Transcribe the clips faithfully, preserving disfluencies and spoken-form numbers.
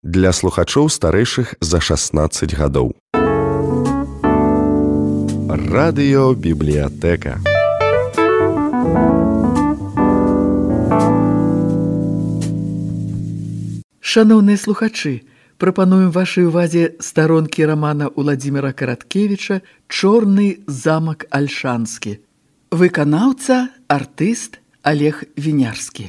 Для слухачоў старэйшых за шаснаццаць гадоў. Радыёбібліятэка. Шаноўныя слухачы, прапануем вашай увазе старонкі рамана Уладзіміра Караткевіча «Чорны замак Альшанскі». Выканаўца, артыст Олег Вінярскі.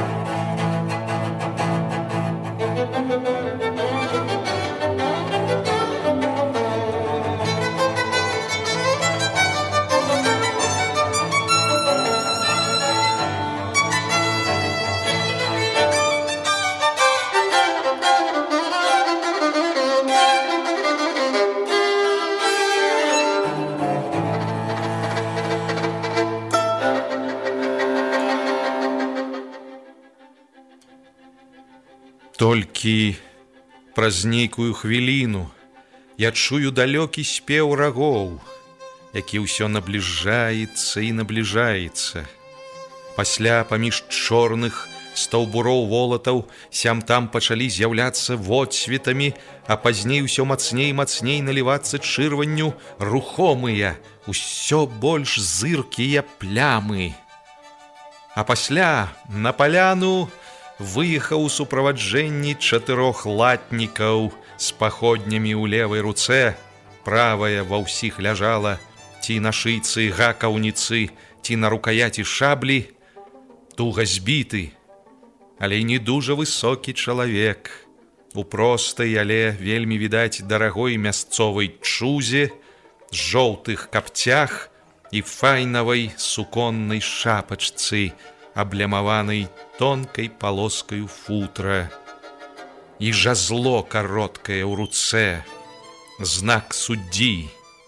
Толькі праз нейкую хвіліну я чую далёкі спеў рагоў, які ўсё набліжаецца і набліжаецца. Пасля паміж чорных стаўбуроў волатаў сям-там пачалі з'яўляцца водсветамі, а пазней усё мацней і мацней налівацца чырванню рухомыя, усё больш зыркія плямы. А пасля на паляну выехаў у суправаджэнні чатырох латнікаў з паходнямі ў левай руцэ, правая ва ўсіх ляжала ці на шыйцы гакаўніцы, ці на рукаяці шаблі, туга збіты, але не дужа высокі чалавек, у простай, але вельмі відаць дарагой мясцовай чузе, з жоўтых капцях і файнавай суконнай шапачцы, аблямаванай тонкай палоскаю футра, і жазло кароткае ў руцэ, знак суддзі.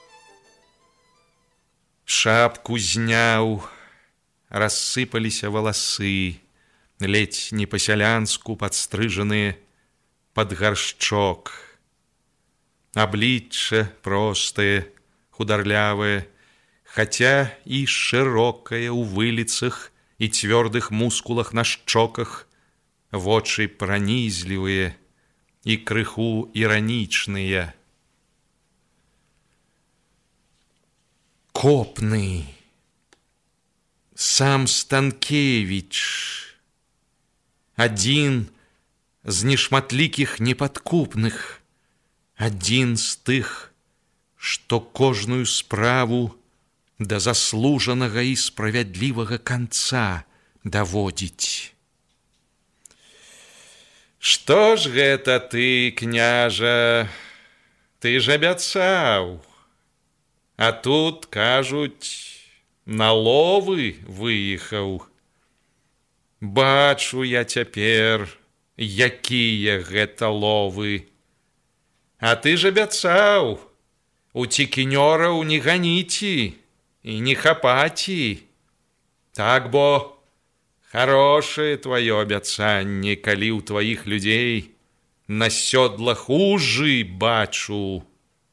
Шапку зняў, рассыпаліся валасы, ледзь не па-сялянску падстрыжаныя пад гаршчок. Аблічча простае, хударлявае, хаця і шырокае ў выліцах і цвёрдых мускулах на шчоках, вочы пранізлівыя і крыху іранічныя. Копны, сам Станкевіч, адзін з нешматлікіх непадкупных, адзін з тых, што кожную справу да заслужанага і справядлівага канца даводзіць. Што ж гэта ты, княжа, ты ж абяцаў, а тут, кажуць, на ловы выехаў. Бачу я цяпер, якія гэта ловы. А ты ж абяцаў, у цікінёраў не ганіці і не хапаці. Так бо хорошае тваё абяцанне, калі ў тваіх людзей на сёдлах ужы бачу.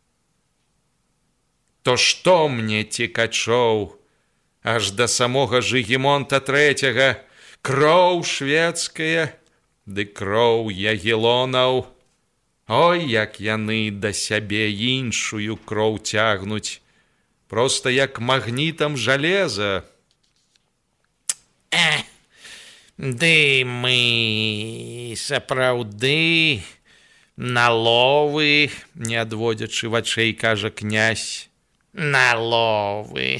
То што мне цікачоў, аж да самога Жыгімонта трэцяга, кроў шведская, ды кроў ягелонаў. Ой, як яны да сябе іншую кроў цягнуць, проста як магнітам жалеза. Э, ды мы сапраўды на ловы, не адводзячы вачэй, кажа князь. На ловы.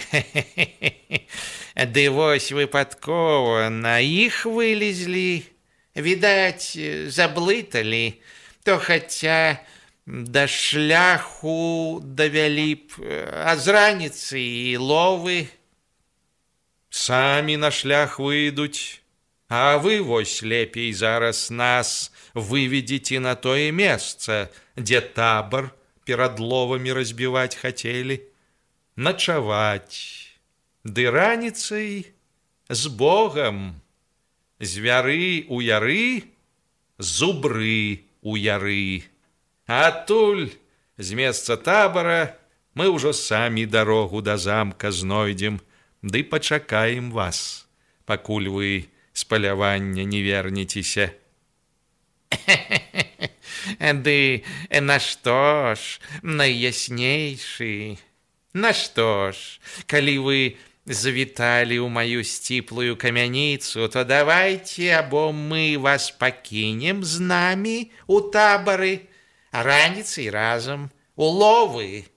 Ды вось выпадкова на іх вылезлі, відаць, заблыталі, то хаця да шляху давялі б, а з раніцы і ловы. Самі на шлях выйдуць, а вы вось лепей зараз нас выведзіце на тое месца, дзе табар перад ловамі разбіваць хацелі, начаваць, ды раніцай з Богам, звяры у яры, зубры у яры. Адтуль, з месца табара, мы ўжо самі дарогу да замка знойдзем, ды пачакаем вас, пакуль вы з палявання не вернецеся. Ды нашто ж, найяснейшы? Нашто ж, калі вы завіталі ў маю сціплую камяніцу, то давайте або мы вас пакінем з намі у табары, а раніцай разам у ловы.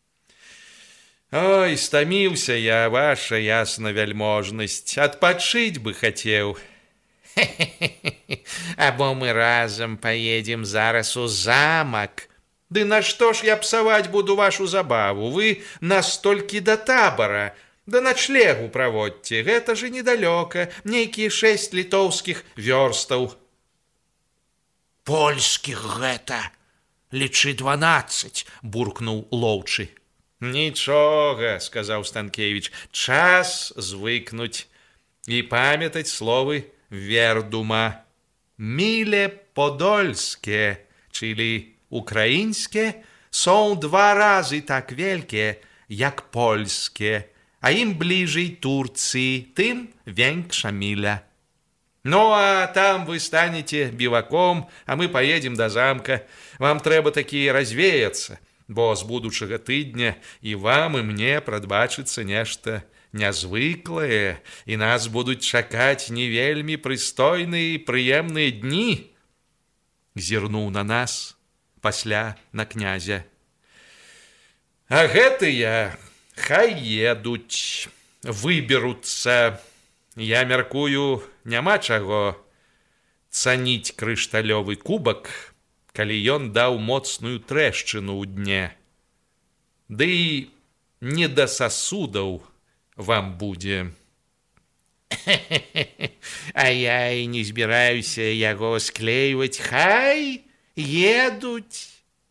Ой, стаміўся я, ваша ясна вяльможнасць, адпачыць бы хацеў. Або мы разам паедзем зараз у замак. Ды нашто ж я псаваць буду вашу забаву? Вы нас толькі да табара, да начлегу праводьце, гэта ж недалёка, нейкія шэсць літоўскіх вёрстаў. Польскіх гэта, лічы дванаццаць, буркнуў лоўчы. Нічога, сказаў Станкевіч, час звыкнуць і памятаць словы Вердума. Міле подольске, чылі украінске, są два разы так вельkie, jak polskie, a im bliżej Turcji, tym większa mila. Ну, а там вы станете біваком, а мы поедем до замка. Вам трэба такі развеяцца, бо з будучага тыдня і вам, і мне прадбачыцца нешта нязвыклае, і нас будуць чакаць не вельмі прыстойныя і прыемныя дні. Зірнуў на нас, пасля на князя. А гэтыя хай едуць, выберуцца. Я мяркую, няма чаго цаніць крышталёвы кубак, калі ён даў моцную трэшчыну ў дне. Ды і не да сасудаў вам будзе. А я і не збіраюся яго склейваць. Хай едуць.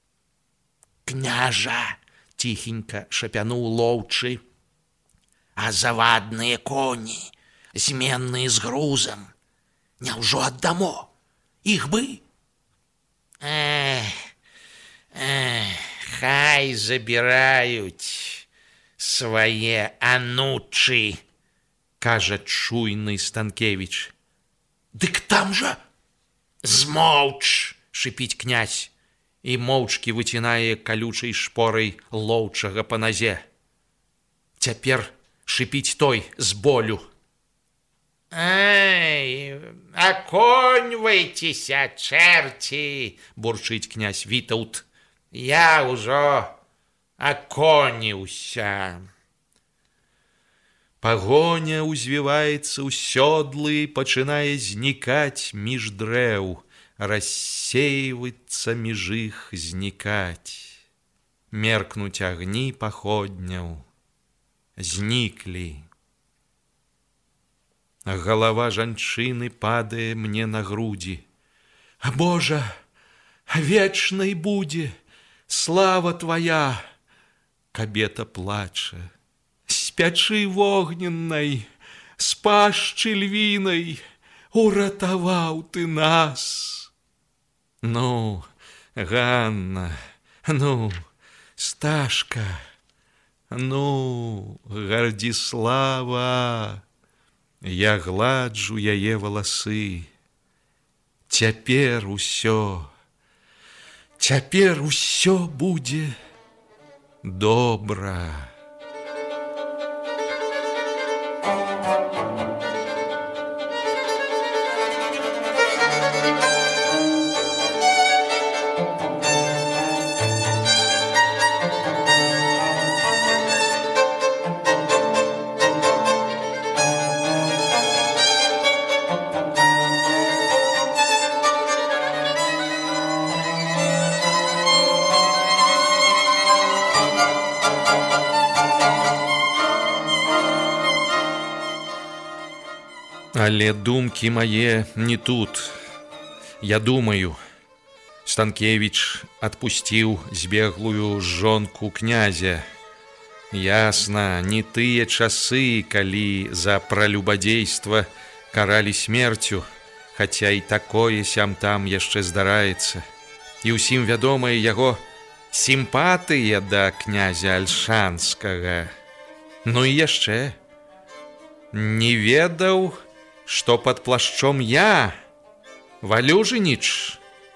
Княжа, ціхенька шапянуў лоўчы, а завадныя коні, зменныя з грузам, няўжо аддамо? Іх бы? Эх, эх, хай забіраюць свае анучы, кажа чуйны Станкевіч. Дык там жа змоўч, шыпіць князь, і моўчкі выцінае калючай шпорай лоўчага па назе. Цяпер шыпіць той з болю. Ай, аконьвайцеся, чэрці, бурчыць князь Вітаўт. Я ўжо аконіўся. Пагоня ўзвіваецца ў сёдлы, пачынае знікаць між дрэў, рассейваецца між іх, знікаць. Меркнуць агні паходняў. Зніклі. Галава жанчыны падае мне на грудзі. А Божа, вечнай будзе слава твая. Кабета плача. З пячы вогненнай, з пашчы львінай уратаваў ты нас. Ну, Ганна, ну, Сташка, ну, Гардзіслава. Я гладжу яе валасы. Цяпер усё, цяпер усё будзе добра. Але думкі мае не тут. Я думаю, Станкевіч адпусціў збеглую жонку князя. Ясна, не тыя часы, калі за пралюбадзейства каралі смерцю, хаця і такое сям-там яшчэ здараецца. І ўсім вядомая яго сімпатыя да князя Альшанскага. Ну і яшчэ не ведаў, што пад плашчом я, Валюжыніч,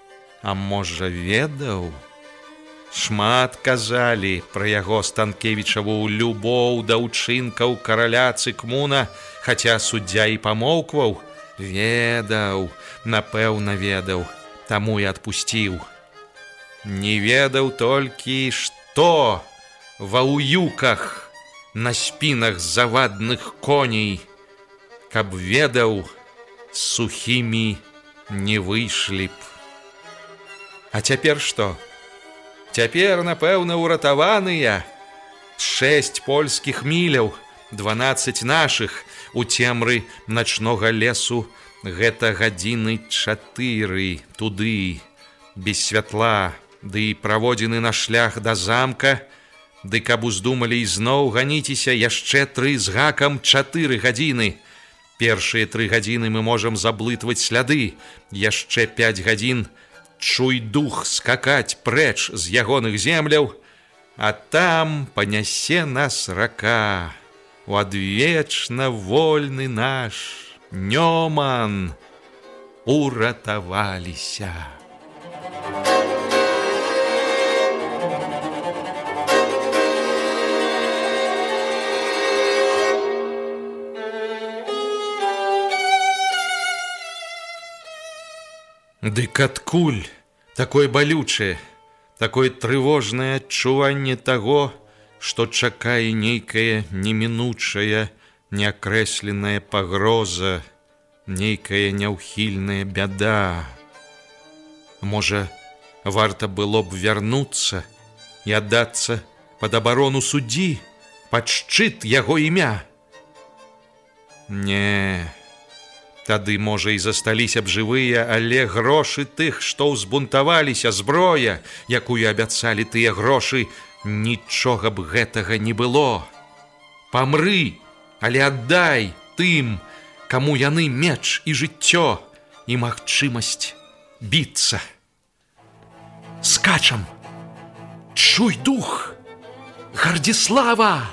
А можа, ведаў? Шмат казалі пра яго Станкевічаву любоў да ўчынкаў караля Цыкмуна, хаця суддзя і памоўкваў. Ведаў, напэўна, ведаў, таму і адпусціў. Не ведаў толькі, што ва ўюках на спінах завадных коней. Каб ведаў, сухімі не выйшлі б. А цяпер што? Цяпер, напэўна, уратаваныя. Шэсць польскіх міляў, дванаццаць нашых, у цемры начнога лесу. Гэта гадзіны чатыры туды, без святла, ды праводзены на шлях да замка. Ды каб уздумалі ізноў ганіцеся, яшчэ тры з гакам чатыры гадзіны. Першыя тры гадзіны мы можам заблытваць сляды, яшчэ пяць гадзін чуй дух скакаць прэч з ягоных земляў, а там панясе нас рака, у адвечна вольны наш Нёман уратаваліся. Дык адкуль такое балючае, такое трывожнае адчуванне таго, што чакае нейкая немінучая, неакрэсленая пагроза, нейкая няўхільная бяда. Можа, варта было б вярнуцца і аддацца пад абарону суддзі, пад шчыт яго імя? Не, тады, можа, і засталіся б жывыя, але грошы тых, што ўзбунтаваліся, зброя, якую абяцалі тыя грошы, нічога б гэтага не было. Памры, але аддай тым, каму яны меч і жыццё, і магчымасць біцца. Скачам! Чуй дух! Гардзіслава!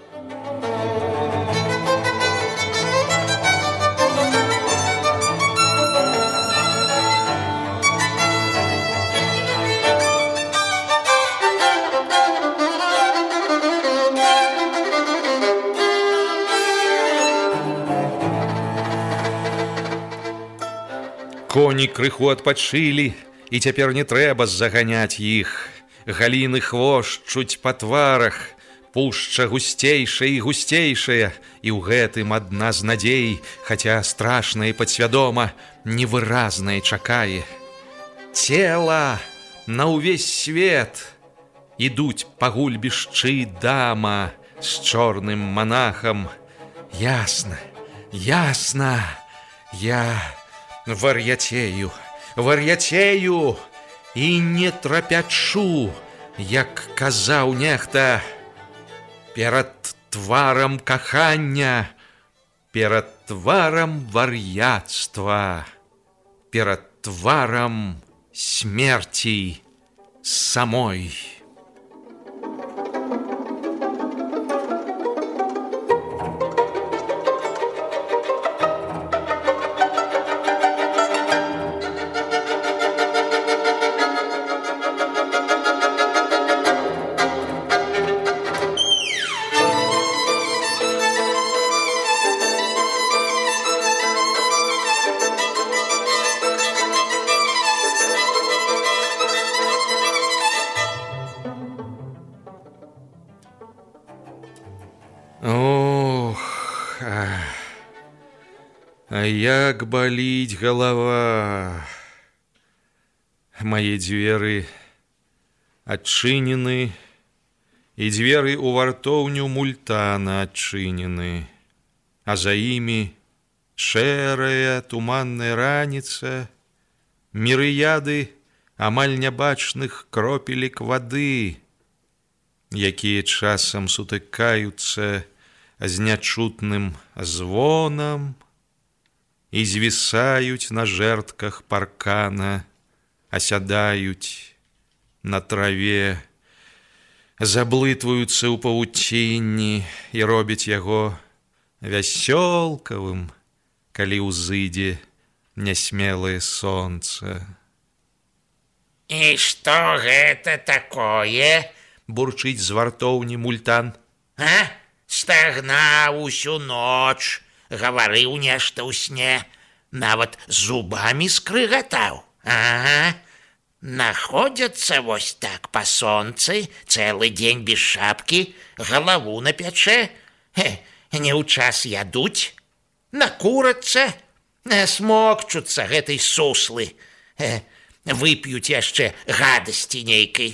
Коні крыху адпачылі, і цяпер не трэба заганяць іх. Галіны хвошчуць па тварах, пушча гусцейшая і гусцейшая, і ў гэтым адна з надзей, хаця страшная і падсвядома, невыразная чакае. Цела на ўвесь свет ідуць па гульбішчы дама з чорным манахам. Ясна, ясна, я... Вар'яцею, вар'яцею і не трапячу, як казаў нехта, перад тварам кахання, перад тварам вар'яцтва, перад тварам смерці самой. Ох, а як баліць галава. Мае дзверы адчынены, і дзверы ў вартоўню Мультана адчынены, а за імі шэрая туманная раніца, мірыяды амаль нябачных кропелек вады, якія часам сутыкаюцца з нячутным звонам і звісаюць на жэрдках паркана, асядаюць на траве, заблытваюцца ў павуцінні і робяць яго вясёлкавым, калі ўзыдзе нясмелае сонца. І што гэта такое? Бурчыць з вартоўні Мультан. А? Стагнаў усю ноч, гаварыў нешта ў сне, нават зубамі скрыгатаў. Ага, находзяцца вось так па сонцы, цэлы дзень без шапкі, галаву на пячэ, не ў час ядуць, накурацца, смокчуцца гэтай суслы, вып'юць яшчэ гадасці нейкай.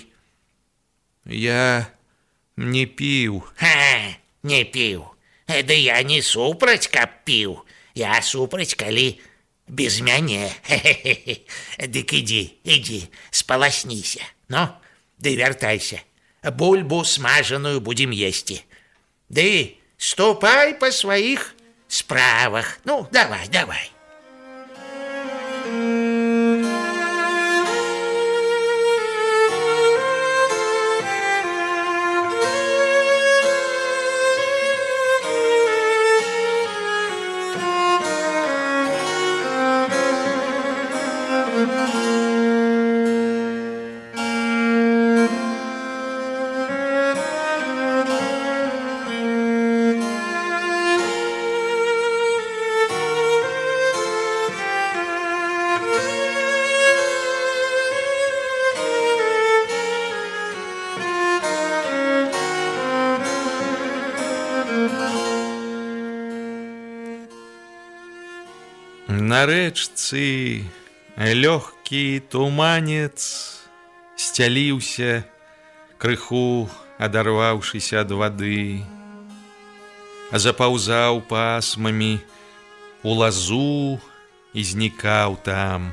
Я не піў. Ха, не піў. Ды я не супраць, каб піў. Я супраць, калі без мяне. Дык ідзі, ідзі, спаласніся. Ну, ды вяртайся. Бульбу смажаную будзем есці. Ды ступай па сваіх справах. Ну, давай, давай. На рэчцы лёгкі туманец сцяліўся, крыху адарваўшыся ад вады, запаўзаў пасмамі у лазу і знікаў там.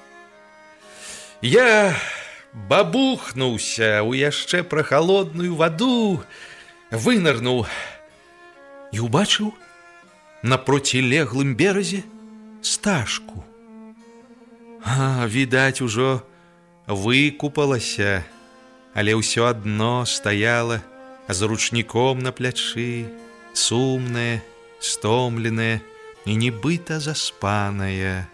Я бабухнуўся ў яшчэ прахалодную ваду, вынырнуў і ўбачыў на процілеглым беразе стажку. А, відаць, ужо выкупалася, але ўсё адно стаяла з ручніком на плячы, сумная, стомленая і нібыта заспаная.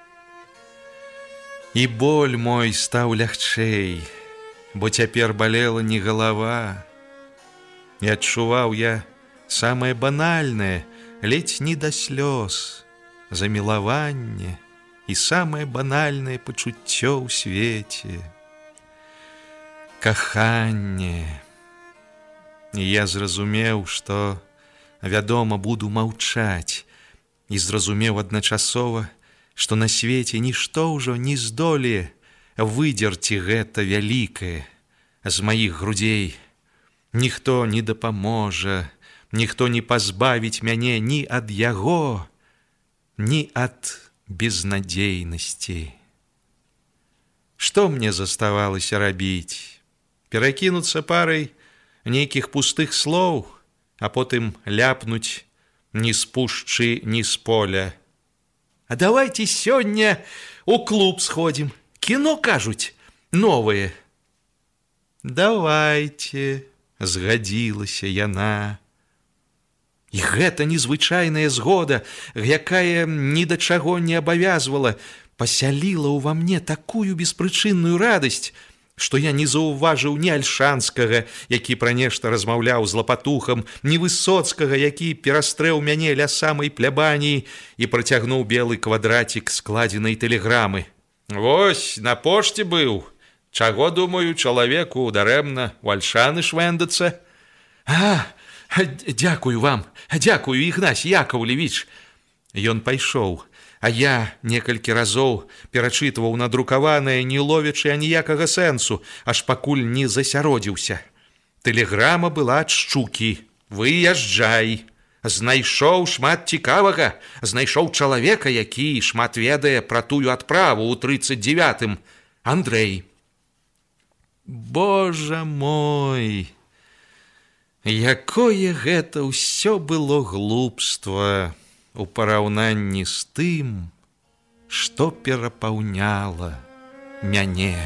І боль мой стаў лягчэй, бо цяпер балела не галава. І адчуваў я самае банальнае, ледзь не да слёз, замілаванне і самае банальнае пачуццё ў свеце — каханне. І я зразумеў, што, вядома, буду маўчаць, і зразумеў адначасова, што на свеце нішто ўжо не здолее выдзерці гэта вялікае з маіх грудзей. Ніхто не дапаможа, ніхто не пазбавіць мяне ні ад яго, ні ад безнадзейнасці. Што мне заставалася рабіць? Перакінуцца парай нейкіх пустых слоў, а потым ляпнуць ні з пушчы, ні з поля. А давайце сёння у клуб сходзім. Кіно, кажуць, новае. Давайце, згадзілася яна. І гэта незвычайная згода, якая ні да чаго не абавязвала, пасяліла ўва мне такую беспрычынную радасць, што я не заўважыў ні Альшанскага, які пра нешта размаўляў з Лапатухам, ні Высоцкага, які перастрэў мяне ля самай плябаніі і працягнуў белы квадрацік складзенай тэлеграмы. Вось, на пошце быў. Чаго, думаю, чалавеку дарэмна у Альшаны швэндацца? А, дзякую вам, дзякую, Ігнась Яковлевіч. Ён пайшоў, а я некалькі разоў перачытваў надрукаванае, не ловячы аніякага сэнсу, аж пакуль не засяродзіўся. Тэлеграма была ад Шчукі. Выязджай. Знайшоў шмат цікавага, знайшоў чалавека, які шмат ведае пра тую адправу ў трыццаць дзевятым. Андрэй. Божа мой! Якое гэта ўсё было глупства у параўнанні з тым, што перапаўняла мяне.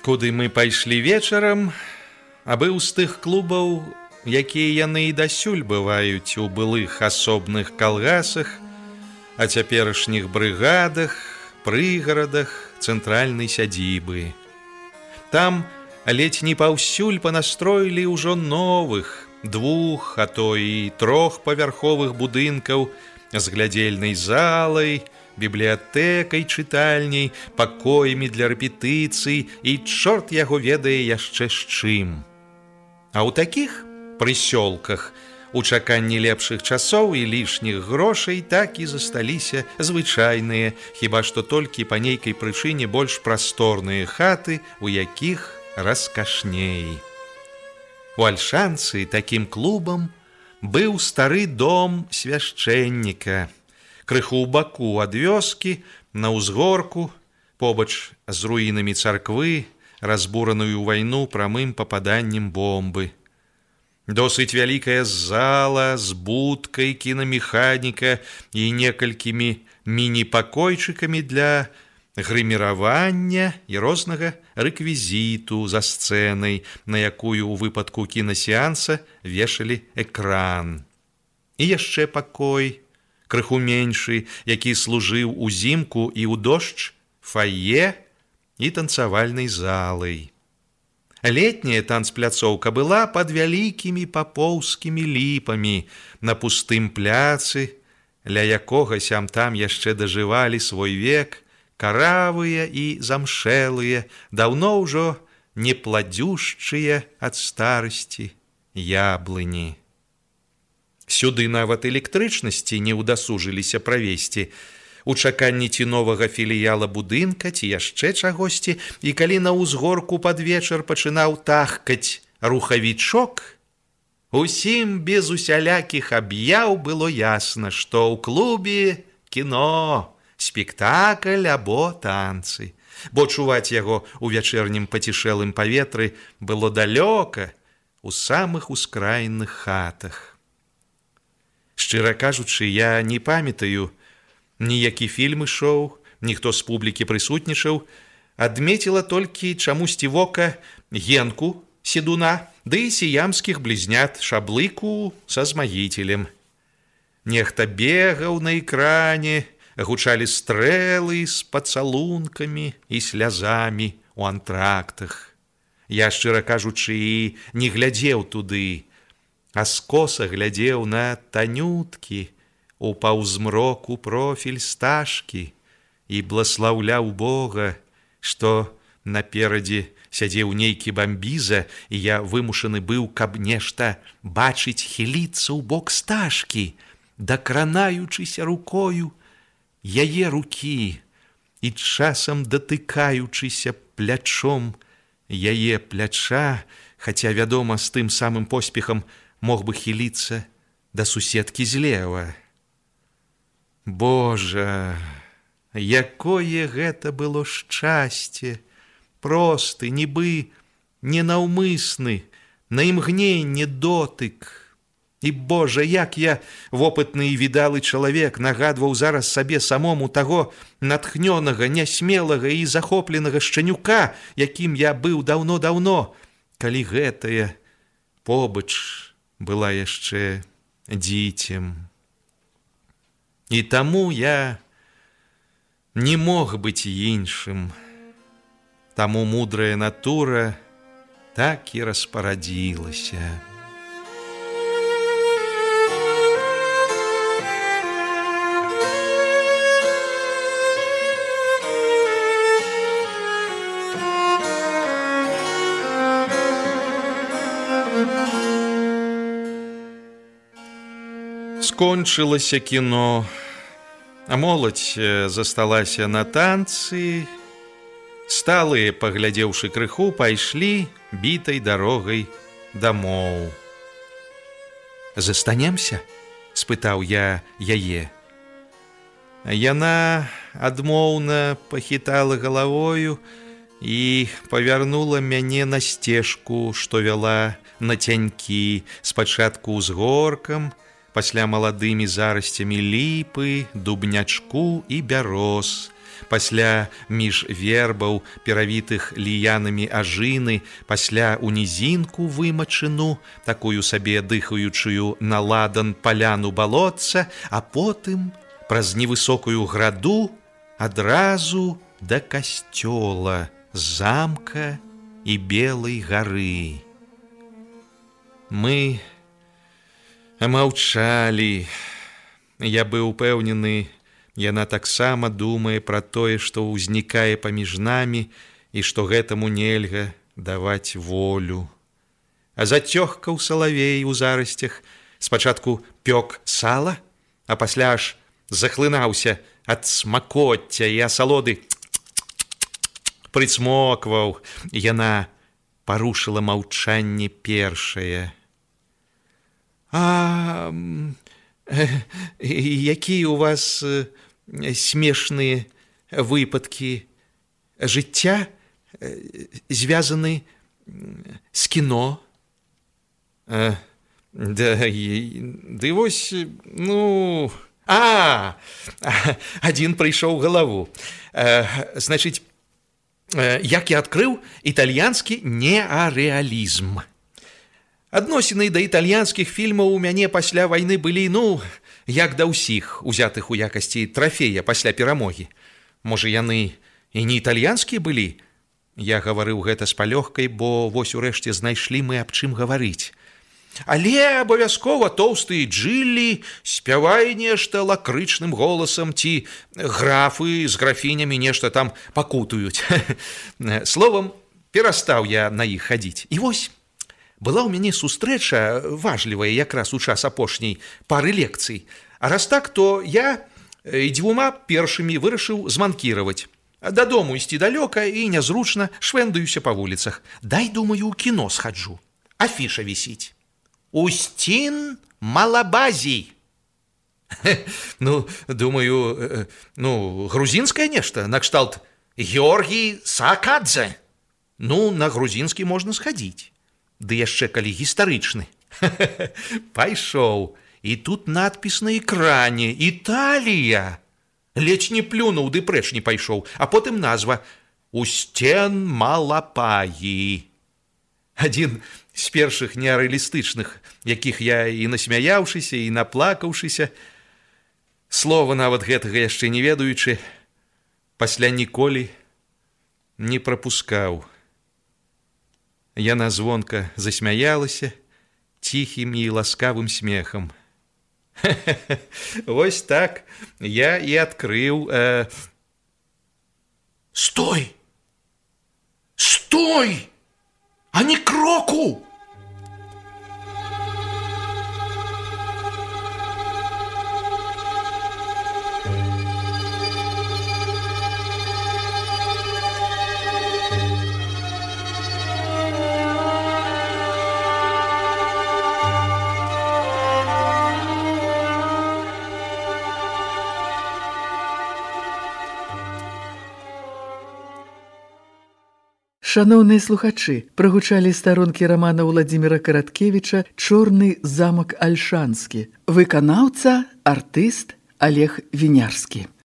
Куды мы пайшлі вечарам, а быў з тых клубаў, якія яны і дасюль бываюць у былых асобных калгасах, а цяперашніх брыгадах, прыгарадах цэнтральнай сядзібы. Там ледзь не паўсюль панастроілі ўжо новых, двух, а то і трохпавярховых будынкаў з глядзельнай залай, бібліятэкай, чытальняй, пакоямі для рэпетыцый і чорт яго ведае яшчэ з чым. А ў такіх прысёлках у чаканні лепшых часоў і лішніх грошай так і засталіся звычайныя, хіба што толькі па нейкай прычыне больш прасторныя хаты, у якіх раскашней. У Альшанцы такім клубам быў стары дом свяшчэнніка, крыху ў баку ад вёскі, на ўзгорку, побач з руінамі царквы, разбураную ў вайну прамым пападаннем бомбы. Досыць вялікая зала з будкай кінамеханіка і некалькімі міні-пакойчыкамі для грыміравання і рознага рэквізіту за сцэнай, на якую ў выпадку кінасеанса вешалі экран. І яшчэ пакой, крыху меншы, які служыў узімку і ў дождж, фае і танцавальнай залай. Летняя танцпляцоўка была пад вялікімі папоўскімі ліпамі на пустым пляцы, ля якога сям-там яшчэ дажывалі свой век каравыя і замшэлыя, даўно ўжо не пладзюшчыя ад старасці яблыні. Сюды нават электрычнасці не ўдасужыліся правесці, у чаканні ці новага філіяла будынка, ці яшчэ чагосьці, і калі на ўзгорку пад вечар пачынаў тахкаць рухавічок, усім без усялякіх аб'яў было ясна, што ў клубе кіно, спектакль або танцы, бо чуваць яго ў вячэрнім пацішэлым паветры было далёка, у самых ускраінных хатах. Шчыра кажучы, я не памятаю, ніякі фільм ішоў, ніхто з публікі прысутнічаў, адмеціла толькі чамусьці вока Генку Седуна, ды і сіямскіх блізнят Шаблыку са Змаіцелем. Нехта бегаў на экране, гучалі стрэлы з пацалункамі і слязамі у антрактах. Я, шчыра кажучы, і не глядзеў туды, а скоса глядзеў на танюткі, у паўзмроку профіль стажкі і бласлаўляў Бога, што наперадзе сядзеў нейкі бамбіза, і я вымушаны быў, каб нешта бачыць, хіліцца ў бок стажкі, дакранаючыся рукою яе рукі і часам датыкаючыся плячом яе пляча, хаця, вядома, з тым самым поспехам мог бы хіліцца да суседкі злева. Божа, якое гэта было шчасце, просты, нібы ненаўмысны, на імгненне дотык. І, Божа, як я, вопытны і відалы чалавек, нагадваў зараз сабе самому таго натхнёнага, нясмелага і захопленага шчанюка, якім я быў даўно-даўно, калі гэтая побач была яшчэ дзіцем. І таму я не мог быць іншым. Таму мудрая натура так і распарадзілася. Скончылася кіно, а моладзь засталася на танцы. Сталыя, паглядзеўшы крыху, пайшлі бітай дарогай дамоў. «Застанемся?» – спытаў я яе. Яна адмоўна пахітала галавою і павярнула мяне на сцежку, што вяла на цянькі, спачатку ўзгоркам, пасля маладымі зарасцямі ліпы, дубнячку і бяроз, пасля між вербаў, перавітых ліянамі ажыны, пасля у нізінку вымачыну, такую сабе дыхаючую на ладан паляну балотца, а потым праз невысокую граду адразу да касцёла, замка і белай гары. Мы маўчалі. Я быў упэўнены, яна таксама думае пра тое, што ўзнікае паміж намі і што гэтаму нельга даваць волю. А зацёгкаў салавей у зарасцях, спачатку пёк сала, а пасля аж захлынаўся ад смакоцця і асалоды, прыцмокваў. Яна парушыла маўчанне першае. А якія ў вас смешныя выпадкі жыцця звязаны з кіно? Да, ды вось, ну... А, адзін прыйшоў у галаву. Значыць, як я адкрыў італьянскі неарэалізм. Адносіны да італьянскіх фільмаў у мяне пасля вайны былі, ну, як да ўсіх, узятых у якасці трафея пасля перамогі. Можа, яны і не італьянскія былі? Я гаварыў гэта з палёгкай, бо вось урэшце знайшлі мы аб чым гаварыць. Але абавязкова тоўсты Джиллі спявае нешта лакрычным голасам, ці графы з графінямі нешта там пакутуюць. Словам, перастаў я на іх хадзіць. І вось была ў мяне сустрэча важлівая якраз у час апошняй пары лекцый. А раз так, то я і дзвюма першымі вырашыў зманкіраваць. Дадому ісці далёка і нязручна швэндаюся па вуліцах. Дай, думаю, у кіно схаджу. Афіша вісіць. Устін Малабазій. Ну, думаю, ну, грузінскае нешта, накшталт Георгій Саакадзе. Ну, на грузінскі можна схадзіць. Ды яшчэ калі гістарычны. Пайшоў. І тут надпіс на экране «Італія». Ледзь не плюнуў, ды прэч не пайшоў. А потым назва «Устін Малапаі». Адзін з першых неарэалістычных, якіх я і насмяяўшыся, і наплакаўшыся, слова нават гэтага яшчэ не ведаючы, пасля ніколі не прапускаў. Яна звонка засмяялася ціхім і ласкавым смехам. Вось так я і адкрыў... Э... Стой! Стой! А не кроку! Шаноўныя слухачы, прагучалі старонкі рамана Уладзіміра Караткевіча «Чорны замак Альшанскі». Выканаўца, артыст Олег Вінярскі.